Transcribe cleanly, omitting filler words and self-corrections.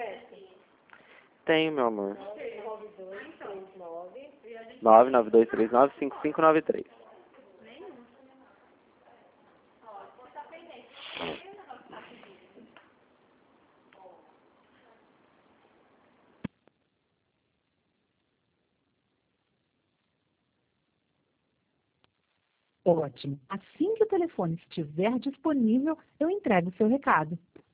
Tenho, meu amor. 992395593. Ótimo. Assim que o telefone estiver disponível, eu entrego o seu recado.